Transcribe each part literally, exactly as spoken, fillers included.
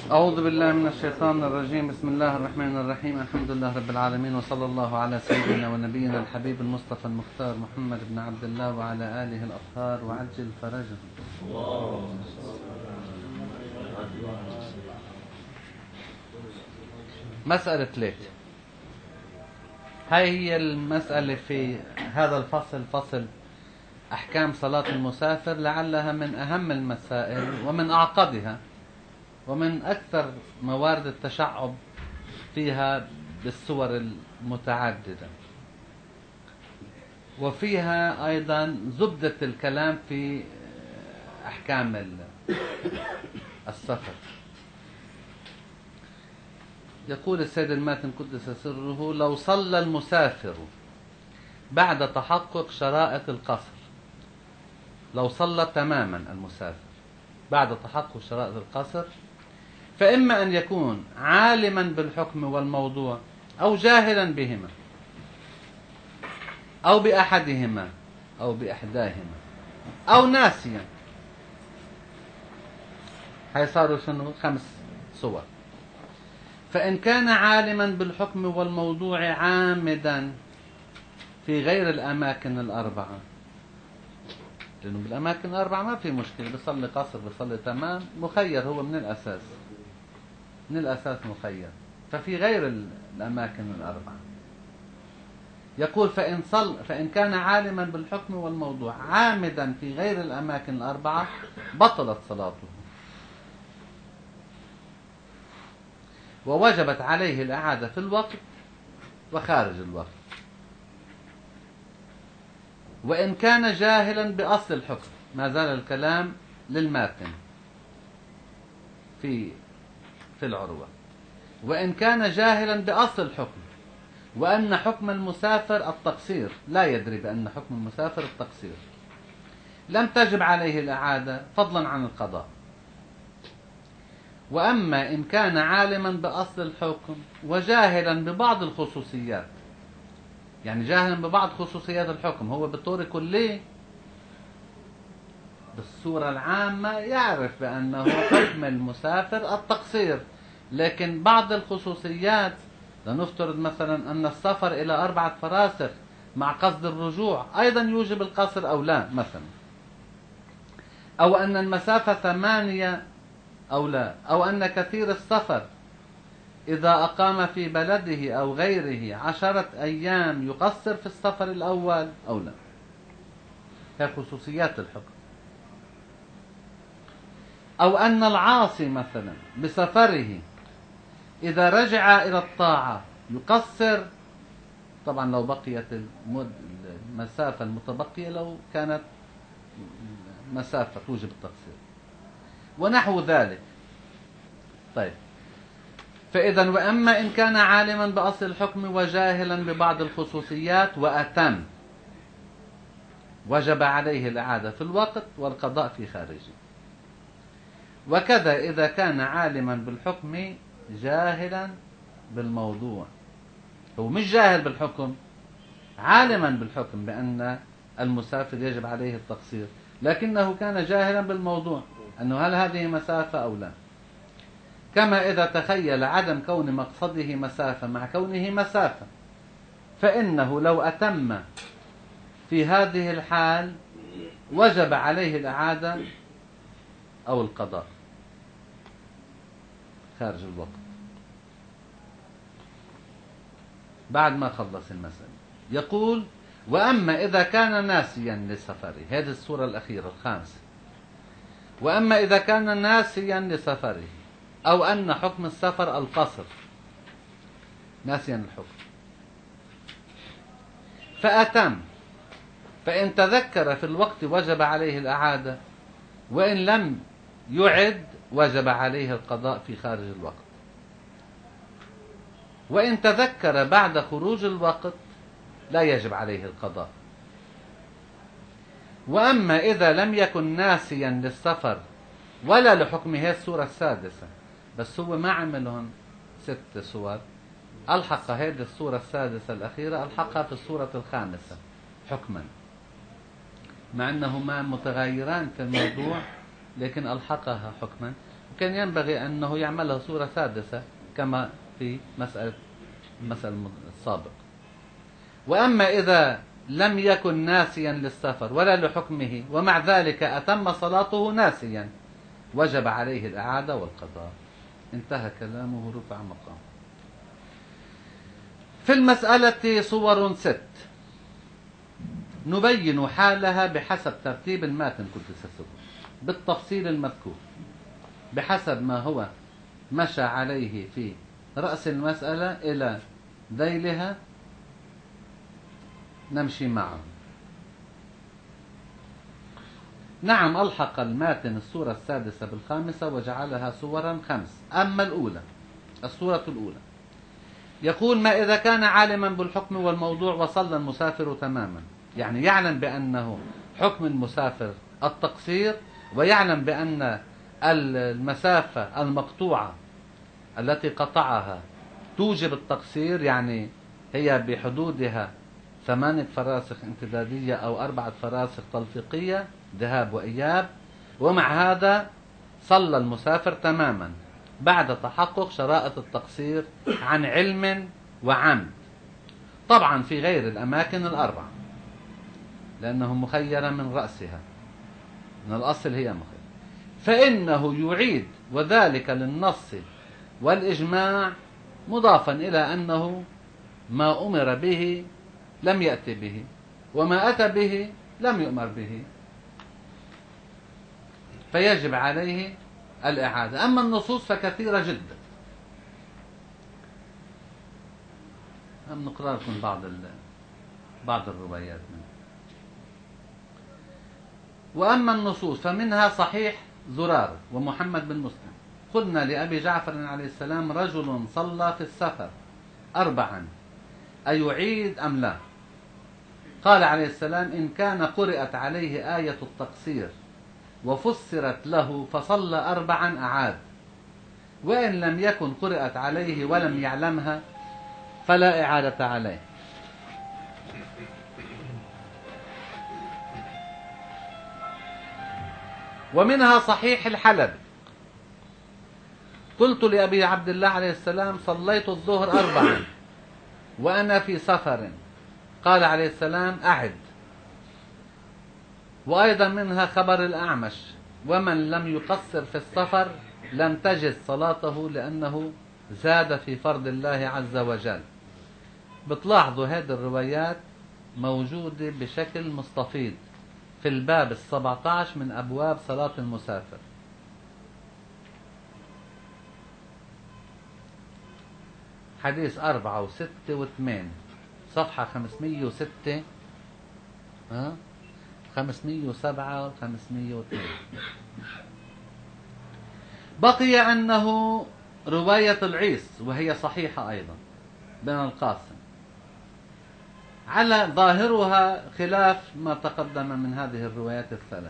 أعوذ بالله من الشيطان الرجيم. بسم الله الرحمن الرحيم. الحمد لله رب العالمين، وصلى الله على سيدنا ونبينا الحبيب المصطفى المختار محمد بن عبد الله وعلى آله الأطهار وعجل فرجهم. مسألة ثلاثة، هاي هي المسألة في هذا الفصل، فصل أحكام صلاة المسافر، لعلها من أهم المسائل ومن أعقدها ومن أكثر موارد التشعب فيها بالصور المتعددة، وفيها أيضا زبدة الكلام في أحكام السفر. يقول السيد الماتن قدس سره: لو صلى المسافر بعد تحقق شرائط القصر، لو صلى تماما المسافر بعد تحقق شرائط القصر، فإما أن يكون عالما بالحكم والموضوع أو جاهلا بهما أو بأحدهما أو بإحداهما أو ناسيا. هاي صاروا شنو؟ خمس صور. فإن كان عالما بالحكم والموضوع عامدا في غير الأماكن الأربعة، لأنه بالأماكن الأربعة ما في مشكلة، بيصلي قصر بيصلي تمام، مخير هو من الأساس، من الأساس مخير. ففي غير الأماكن الأربعة يقول: فإن, صل فإن كان عالما بالحكم والموضوع عامدا في غير الأماكن الأربعة بطلت صلاته، ووجبت عليه الإعادة في الوقت وخارج الوقت. وإن كان جاهلا بأصل الحكم، ما زال الكلام للماتن في في العروة. وإن كان جاهلا بأصل الحكم وأن حكم المسافر التقصير، لا يدري بأن حكم المسافر التقصير، لم تجب عليه الإعادة فضلا عن القضاء. وأما إن كان عالما بأصل الحكم وجاهلا ببعض الخصوصيات، يعني جاهلا ببعض خصوصيات الحكم، هو بالطور كلي بالصورة العامة يعرف بأنه حكم المسافر التقصير، لكن بعض الخصوصيات، لنفترض مثلا أن السفر إلى أربعة فراسخ مع قصد الرجوع أيضا يوجب القصر أو لا مثلا، أو أن المسافة ثمانية أو لا، أو أن كثير السفر إذا أقام في بلده أو غيره عشرة أيام يقصر في السفر الأول أو لا. هي خصوصيات الحكم. أو أن العاصي مثلا بسفره إذا رجع إلى الطاعة يقصر، طبعا لو بقيت المسافة المتبقية، لو كانت مسافة توجب التقصير ونحو ذلك. طيب، فإذا وأما إن كان عالما بأصل الحكم وجاهلا ببعض الخصوصيات وأتم، وجب عليه الإعادة في الوقت والقضاء في خارجه. وكذا إذا كان عالما بالحكم جاهلا بالموضوع، هو مش جاهل بالحكم، عالما بالحكم بأن المسافر يجب عليه التقصير، لكنه كان جاهلا بالموضوع أنه هل هذه مسافة أو لا. كما إذا تخيل عدم كون مقصده مسافة مع كونه مسافة، فإنه لو أتم في هذه الحال وجب عليه الإعادة أو القضاء خارج الوقت. بعد ما خلص المسألة يقول: وأما إذا كان ناسيا لسفره، هذه الصورة الأخيرة الخامسة. وأما إذا كان ناسيا لسفره أو أن حكم السفر القصر، ناسيا الحكم، فأتم، فإن تذكر في الوقت وجب عليه الإعادة، وإن لم يعد وجب عليه القضاء في خارج الوقت. وإن تذكر بعد خروج الوقت لا يجب عليه القضاء. وأما إذا لم يكن ناسيا للسفر ولا لحكمه، الصورة السادسة، بس هو ما عملهم ست صور، ألحق هذه الصورة السادسة الأخيرة ألحقها في الصورة الخامسة حكما، مع أنهما متغايران في الموضوع، لكن ألحقها حكما. كان ينبغي أنه يعملها صورة سادسة كما في مسألة المسألة السابق. وأما إذا لم يكن ناسيا للسفر ولا لحكمه ومع ذلك أتم صلاته ناسيا وجب عليه الإعادة والقضاء. انتهى كلامه، رفع مقام. في المسألة صور ست نبين حالها بحسب ترتيب الماتن قدس سره بالتفصيل المذكور، بحسب ما هو مشى عليه في رأس المسألة إلى ذيلها نمشي معه. نعم، ألحق الماتن الصورة السادسة بالخامسة وجعلها صورا خمس. أما الأولى، الصورة الأولى يقول: ما إذا كان عالما بالحكم والموضوع وصلى المسافر تماما، يعني يعلم بأنه حكم المسافر التقصير، ويعلم بأن المسافة المقطوعة التي قطعها توجب التقصير، يعني هي بحدودها ثمانية فراسخ امتدادية أو أربعة فراسخ تلفيقية ذهاب وإياب، ومع هذا صلى المسافر تماما بعد تحقق شرائط التقصير عن علم وعمد، طبعا في غير الأماكن الأربعة لأنه مخيرة من رأسها، من الأصل هي مخيرة، فإنه يعيد، وذلك للنص والإجماع، مضافا إلى أنه ما أمر به لم يأتي به، وما أتى به لم يؤمر به، فيجب عليه الإعادة. أما النصوص فكثيرة جدا. هم نقرأ لكم بعض بعض الروايات منها. وأما النصوص فمنها صحيح زرار ومحمد بن مسلم: قلنا لأبي جعفر عليه السلام: رجل صلى في السفر أربعا أيعيد أم لا؟ قال عليه السلام: إن كان قرأت عليه آية التقصير وفسرت له فصلى أربعا أعاد، وإن لم يكن قرأت عليه ولم يعلمها فلا إعادة عليه. ومنها صحيح الحلب: قلت لأبي عبد الله عليه السلام: صليت الظهر أربعا وأنا في سفر. قال عليه السلام: أعد. وأيضا منها خبر الأعمش: ومن لم يقصر في السفر لم تجز صلاته لأنه زاد في فرض الله عز وجل. بتلاحظوا هذه الروايات موجودة بشكل مستفيض في الباب السبعة عشر من أبواب صلاة المسافر. حديث أربعة وستة وثمان، صفحة خمسمية وستة، ها خمسمية وسبعة وخمسمية واثنين. بقي أنه رواية العيس وهي صحيحة أيضا بن القاسم، على ظاهرها خلاف ما تقدم من هذه الروايات الثلاث.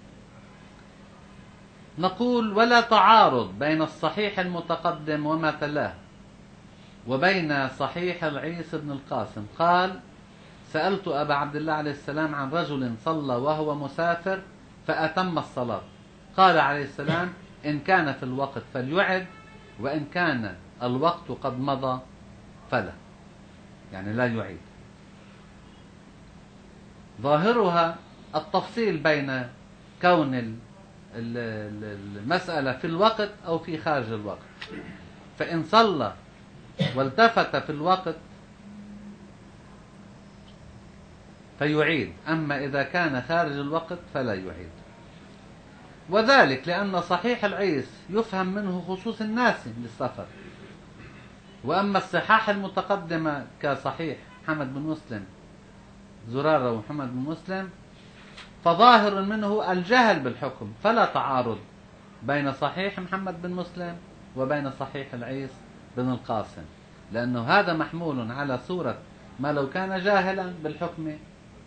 نقول: ولا تعارض بين الصحيح المتقدم وما تلاه وبين صحيح العيس بن القاسم. قال: سألت أبا عبد الله عليه السلام عن رجل صلى وهو مسافر فأتم الصلاة. قال عليه السلام: إن كان في الوقت فليعد، وإن كان الوقت قد مضى فلا، يعني لا يعيد. ظاهرها التفصيل بين كون المسألة في الوقت أو في خارج الوقت، فإن صلى والتفت في الوقت فيعيد، أما إذا كان خارج الوقت فلا يعيد. وذلك لأن صحيح العيس يفهم منه خصوص الناس للسفر، وأما الصحاح المتقدمة كصحيح محمد بن مسلم زرارة ومحمد بن مسلم فظاهر منه الجهل بالحكم، فلا تعارض بين صحيح محمد بن مسلم وبين صحيح العيس بن القاسم، لأنه هذا محمول على صورة ما لو كان جاهلا بالحكم،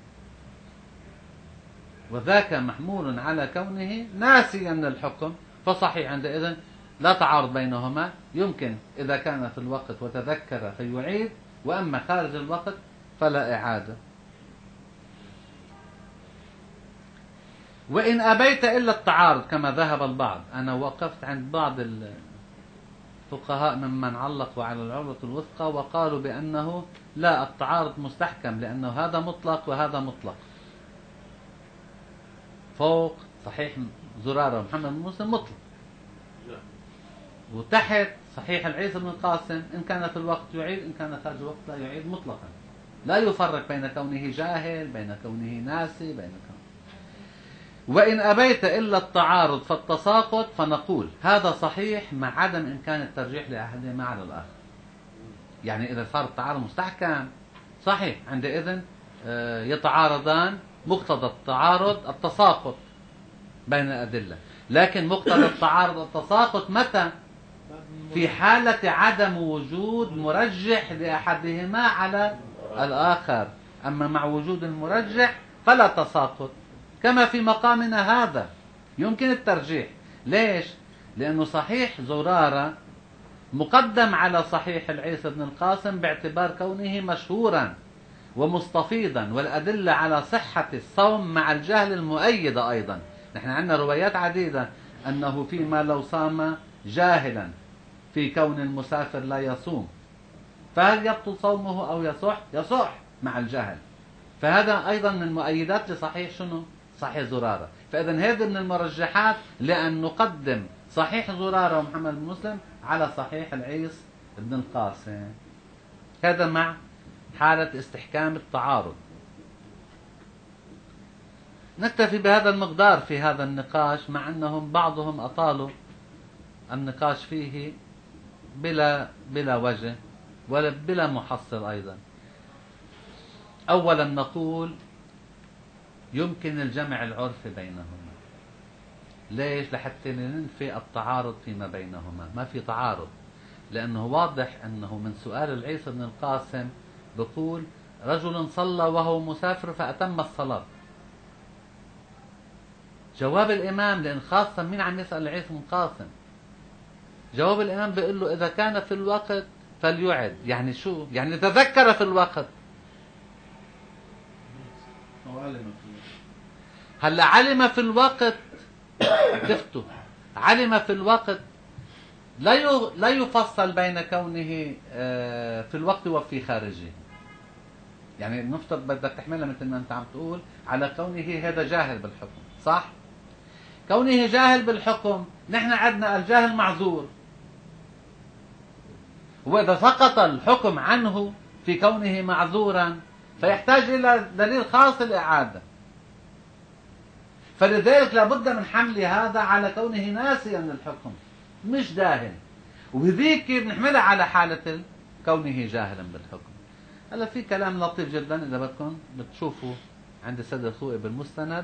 وذاك محمول على كونه ناسيا للحكم، فصحيح عندئذ لا تعارض بينهما، يمكن إذا كان في الوقت وتذكر فيعيد، وأما خارج الوقت فلا إعادة. وإن أبيت إلا التعارض كما ذهب البعض. أنا وقفت عند بعض الفقهاء ممن علقوا على العروة الوثقى وقالوا بأنه لا، التعارض مستحكم لأنه هذا مطلق وهذا مطلق. فوق صحيح زرارة ومحمد بن مسلم مطلق، وتحت صحيح العيسى بن القاسم إن كان في الوقت يعيد، إن كان خارج الوقت لا يعيد مطلقا. لا يفرق بين كونه جاهل، بين كونه ناسي، بين كونه. وإن أبيت إلا التعارض فالتساقط، فنقول هذا صحيح مع عدم إمكان الترجيح لأحدهما على الآخر. يعني إذا صار التعارض مستحكم صحيح، عندئذ يتعارضان، مقتضى التعارض التساقط بين الأدلة. لكن مقتضى التعارض التساقط متى؟ في حالة عدم وجود مرجح لأحدهما على الآخر. أما مع وجود المرجح فلا تساقط، كما في مقامنا هذا يمكن الترجيح. ليش؟ لأنه صحيح زرارة مقدم على صحيح العيسى بن القاسم باعتبار كونه مشهورا ومستفيضا، والأدلة على صحة الصوم مع الجهل المؤيدة أيضا. نحن عندنا روايات عديدة أنه فيما لو صام جاهلا في كون المسافر لا يصوم، فهل يبطل صومه أو يصح؟ يصح مع الجهل. فهذا أيضا من مؤيدات لصحيح شنو؟ صحيح زرارة. فإذا هذا من المرجحات لأن نقدم صحيح زرارة ومحمد بن مسلم على صحيح العيس بن القاسم. هذا مع حالة استحكام التعارض. نكتفي بهذا المقدار في هذا النقاش، مع أنهم بعضهم أطالوا النقاش فيه بلا بلا وجه ولا بلا محصل أيضا. أولا نقول يمكن الجمع العرفي بينهما. ليش؟ لحتى ننفي التعارض فيما بينهما. ما في تعارض، لأنه واضح أنه من سؤال العيسى بن القاسم بقول رجل صلى وهو مسافر فأتم الصلاة. جواب الإمام، لأن خاصة مين عم يسأل العيسى بن القاسم؟ جواب الإمام بيقول له إذا كان في الوقت فليعد. يعني شو؟ يعني تذكر في الوقت. هلا علم في الوقت تفتو علم في الوقت لا لا يفصل بين كونه في الوقت وفي خارجه. يعني نفترض بدك تحملها مثل ما انت عم تقول على كونه هذا جاهل بالحكم، صح؟ كونه جاهل بالحكم، نحن عندنا الجاهل معذور، وإذا سقط الحكم عنه في كونه معذورا فيحتاج إلى دليل خاص الإعادة. فلذلك لابد من حمل هذا على كونه ناسيا للحكم مش جاهل، وبذيك بنحملها على حالة كونه جاهلا بالحكم. هلا في كلام لطيف جدا إذا بدكم بتشوفوا عند السيد الخوئي بالمستند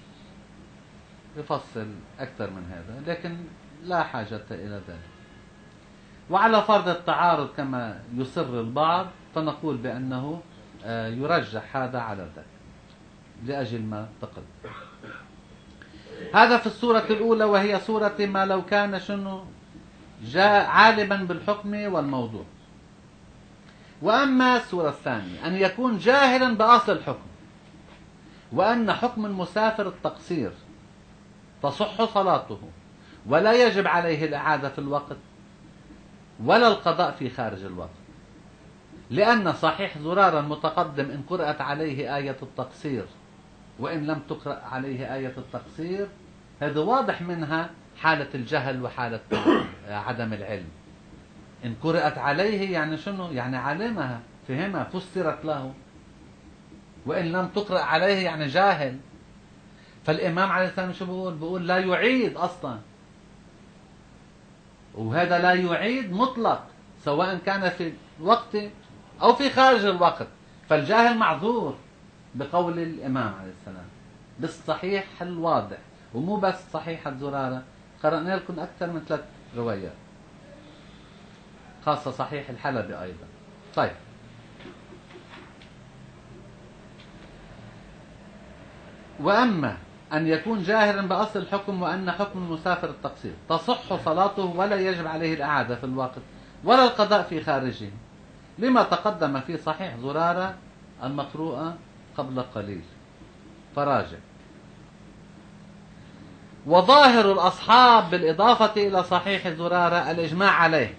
يفصل أكثر من هذا، لكن لا حاجة إلى ذلك. وعلى فرض التعارض كما يصر البعض فنقول بأنه يرجح هذا على ذاك لأجل ما تقدم. هذا في الصورة الأولى، وهي صورة ما لو كان شنو جاء عالما بالحكم والموضوع. وأما الصورة الثانية أن يكون جاهلا بأصل الحكم، وأن حكم المسافر التقصير تصح صلاته ولا يجب عليه الإعادة في الوقت ولا القضاء في خارج الوقت، لأن صحيح زرارا المتقدم إن قرأت عليه آية التقصير وإن لم تقرأ عليه آية التقصير، هذا واضح منها حالة الجهل وحالة عدم العلم. إن قرأت عليه يعني شنو؟ يعني علمها، فهمها، فسرت له. وإن لم تقرأ عليه يعني جاهل. فالإمام عليه السلام شو بيقول؟ بيقول لا يعيد أصلا، وهذا لا يعيد مطلق سواء كان في الوقت أو في خارج الوقت. فالجاهل معذور بقول الإمام عليه السلام بالصحيح الواضح، ومو بس صحيحة زرارة، قرأنا لكم أكثر من ثلاث روايات خاصة صحيح الحلبي أيضا. طيب، وأما أن يكون جاهلا بأصل الحكم وأن حكم المسافر التقصير تصح صلاته ولا يجب عليه الإعادة في الوقت ولا القضاء في خارجه، لما تقدم في صحيح زرارة المقروءة قبل قليل، فراجع. وظاهر الأصحاب بالإضافة إلى صحيح زرارة الإجماع عليه.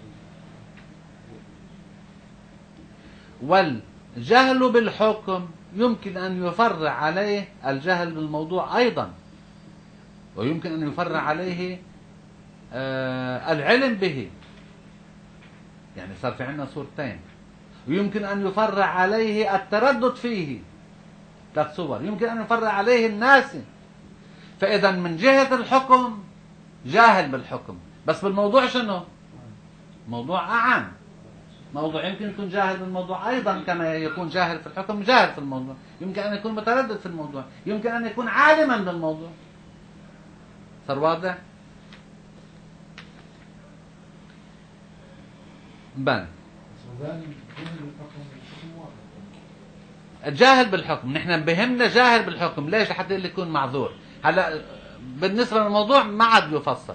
والجهل بالحكم يمكن أن يفرع عليه الجهل بالموضوع أيضا، ويمكن أن يفرع عليه آه العلم به، يعني صار في عندنا صورتين. ويمكن أن يفرع عليه التردد فيه، ثلاث صور. يمكن أن يفرع عليه الناس. فإذا من جهة الحكم جاهل بالحكم، بس بالموضوع شنو؟ موضوع أعم. موضوع يمكن يكون جاهل بالموضوع أيضا كما يكون جاهل في الحكم جاهل في الموضوع. يمكن أن يكون متردد في الموضوع، يمكن أن يكون عالما بالموضوع. صار واضح؟ بن جاهل بالحكم، نحن بهمنا جاهل بالحكم. ليش؟ حتى اللي يكون معذور. هلا بالنسبة للموضوع ما عاد يفصل.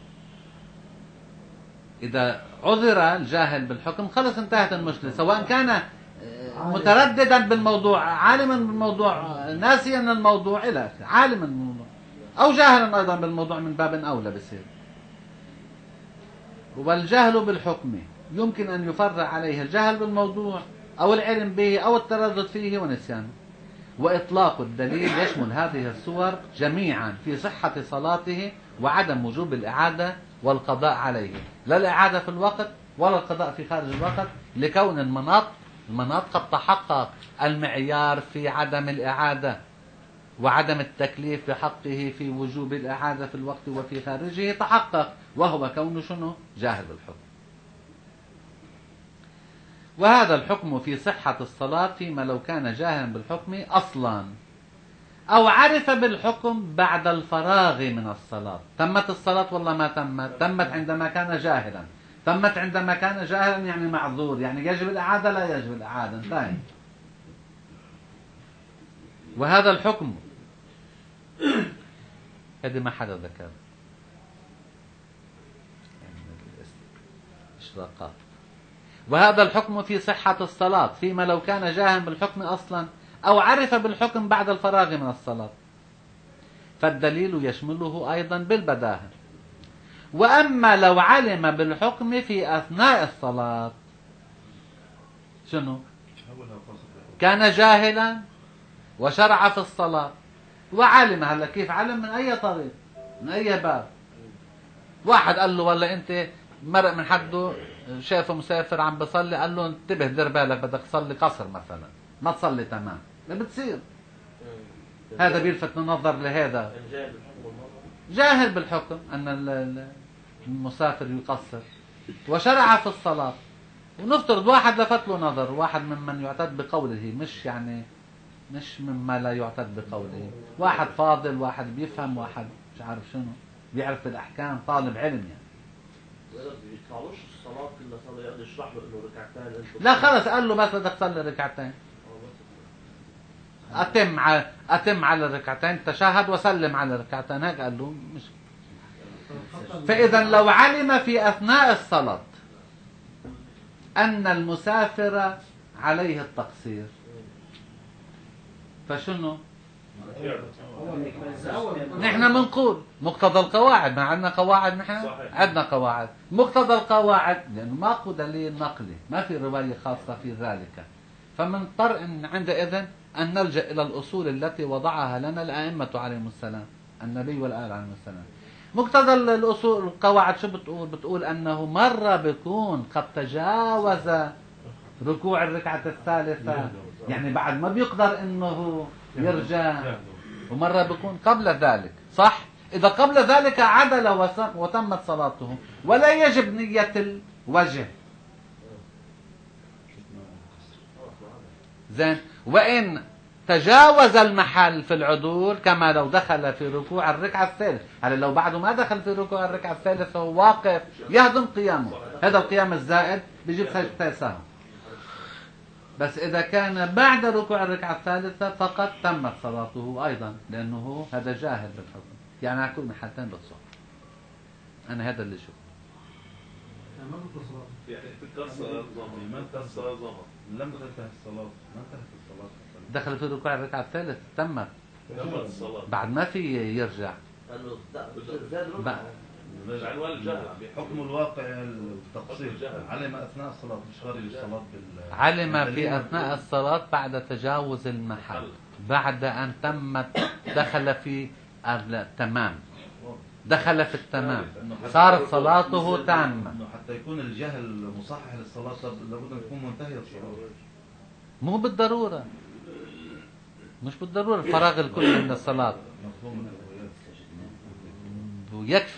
إذا عذر الجاهل بالحكم خلص انتهت المشكلة، سواء كان مترددا بالموضوع، عالما بالموضوع، ناسيا الموضوع، إلى آخره، عالما بالموضوع أو جاهلا أيضا بالموضوع من باب أولى بصير. والجهل بالحكم يمكن أن يفرع عليه الجهل بالموضوع أو العلم به أو التردد فيه ونسيانه. وإطلاق الدليل يشمل هذه الصور جميعا في صحة صلاته وعدم وجوب الإعادة والقضاء عليه، لا الإعادة في الوقت ولا القضاء في خارج الوقت، لكون المناط المناط قد تحقق المعيار في عدم الإعادة وعدم التكليف بحقه في وجوب الإعادة في الوقت وفي خارجه تحقق، وهو كونه شنو؟ جاهل بالحكم. وهذا الحكم في صحة الصلاة فيما لو كان جاهلا بالحكم أصلا أو عرف بالحكم بعد الفراغ من الصلاة. تمت الصلاة والله ما تمت؟ تمت عندما كان جاهلا. تمت عندما كان جاهلا يعني معذور، يعني يجب الإعادة لا يجب الإعادة، انتهى. وهذا الحكم هذه ما حدا ذكر إشراقات. وهذا الحكم في صحة الصلاة فيما لو كان جاهلا بالحكم أصلا أو عرف بالحكم بعد الفراغ من الصلاة، فالدليل يشمله أيضا بالبداهة. وأما لو علم بالحكم في أثناء الصلاة شنو؟ كان جاهلا وشرع في الصلاة وعلم. هلا كيف علم؟ من أي طريق؟ من أي باب؟ واحد قال له والله أنت مرق من حده شافه مسافر عم بصلي، قال له انتبه دير بالك بدك تصلي قصر مثلا، ما تصلي تمام. ما بتصير. هذا بيلفت النظر لهذا. جاهل بالحكم أن المسافر يقصر وشرع في الصلاة. ونفترض واحد لفت له نظر، واحد ممن يعتد بقوله، مش يعني مش مما لا يعتد بقوله، واحد فاضل، واحد بيفهم، واحد مش عارف شنو، بيعرف الأحكام، طالب علم يعني. يطلعوش الصلاة كلها صلاة، يقعد يشرح له انه ركعتين. لا خلص قال له بس بدك تصلي ركعتين. أتم على أتم على الركعتين، تشهد وسلم على الركعتين، هيك قال له. مش فإذا لو علم في أثناء الصلاة أن المسافر عليه التقصير فشنو؟ نحن بنقول مقتضى القواعد، ما عندنا قواعد، نحن عندنا قواعد. مقتضى القواعد لأنه ماكو دليل نقلي، ما في رواية خاصة في ذلك، فمنضطر أن عندئذ أن نلجأ إلى الأصول التي وضعها لنا الأئمة عليهم السلام، النبي والآل عليهم السلام. مقتضى الأصول القواعد شو بتقول؟ بتقول أنه مرة بيكون قد تجاوز ركوع الركعة الثالثة، يعني بعد ما بيقدر أنه يرجع، ومرة بيكون قبل ذلك. صح؟ إذا قبل ذلك عدل وتمت صلاته ولا يجب نية الوجه. زين. وإن تجاوز المحل في العدول كما لو دخل في ركوع الركعة الثالثة، هل لو بعده ما دخل في ركوع الركعة الثالثة وهو واقف يهضم قيامه، هذا القيام الزائد بيجيب سجدتين سهو. بس إذا كان بعد ركوع الركعة الثالثة فقط تمت صلاته أيضا، لأنه هذا جاهل بالحكم، يعني على كل من حالتين بتصح. أنا هذا اللي شوف. يعني تكسر الظهر، ما تكسر الظهر، لم تنتهي الصلاة، ما انتهت الصلاة. دخل في ركوع الركعة الثالثة تمت. تمت الصلاة. بعد ما في يرجع. لانه بصير زاد بقى. ربع. عنوان الجهل بحكم الواقع التقصير علم اثناء الصلاه مش خارج الصلاه بال علم في أثناء الصلاة بعد تجاوز المحل، بعد أن تمت دخل في التمام، دخل في التمام، صارت صلاته تامة. انه حتى يكون الجهل مصحح للصلاه لابد ان تكون منتهيه الصلاه. مو بالضرورة، مش بالضرورة الفراغ الكلي من الصلاة، مفهوم ويكفي